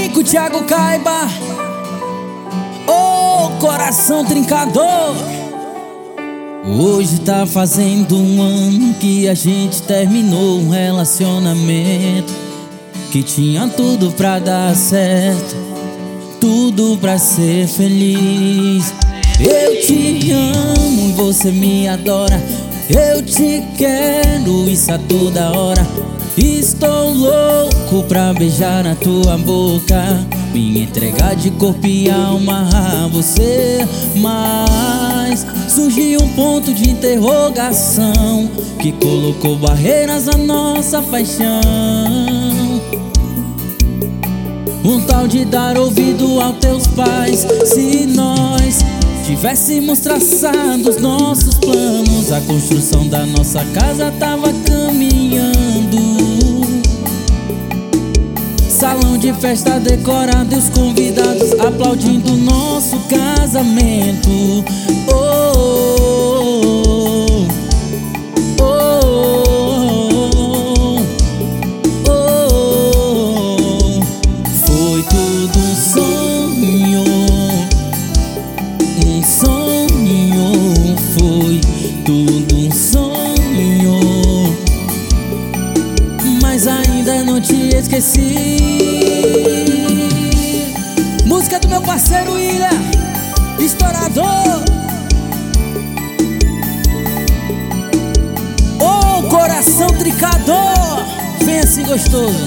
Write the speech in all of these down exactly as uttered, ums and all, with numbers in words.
Vem com o Thiago Caiba, ô oh, coração trincador. Hoje tá fazendo um ano que a gente terminou um relacionamento que tinha tudo pra dar certo, tudo pra ser feliz. Eu te amo, você me adora, eu te quero, isso a toda hora. Estou louco pra beijar na tua boca, me entregar de corpo e alma a você. Mas surgiu um ponto de interrogação que colocou barreiras à nossa paixão. Um tal de dar ouvido aos teus pais. Se nós tivéssemos traçado os nossos planos, a construção da nossa casa tava caminhando. Salão de festa decorado e os convidados aplaudindo nosso casamento. Oh, oh, oh, oh, oh. Foi tudo um sonho, um sonho, foi tudo um sonho, mas ainda não te esqueci. Música do meu parceiro William, estourador. Ô oh, coração trincador, vem assim gostoso.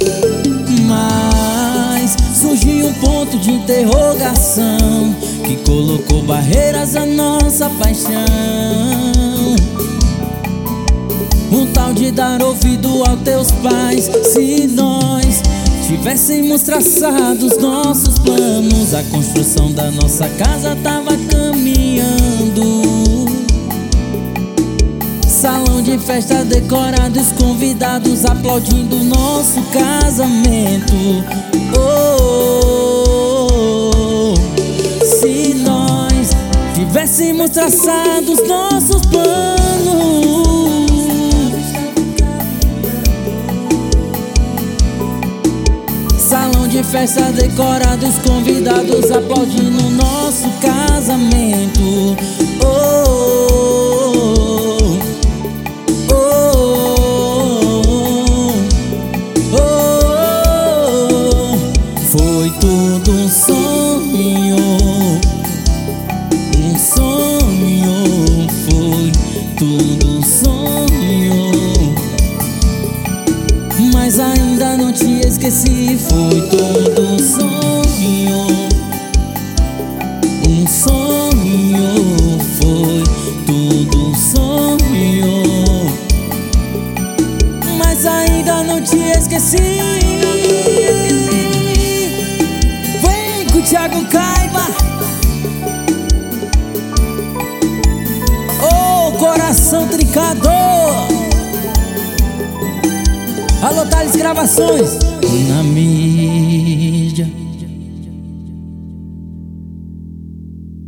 Mas surgiu um ponto de interrogação que colocou barreiras à nossa paixão. Um tal de dar ouvido aos teus pais. Se nós tivéssemos traçado os nossos planos, a construção da nossa casa tava caminhando. Salão de festa decorado, os convidados aplaudindo nosso casamento. Oh, se nós tivéssemos traçado os nossos planos, salão de festa decorado, os convidados aplaudindo nosso casamento. Oh, oh, oh, oh, oh. Foi tudo um sonho, um sonho, foi tudo um sonho, mas ainda não te esqueci. Foi todo um sonho, um sonho, foi tudo um sonho, mas ainda não te esqueci. Vem com o Thiago Caiba, ô oh, coração trincador. Alô, Thales Gravações. Na minha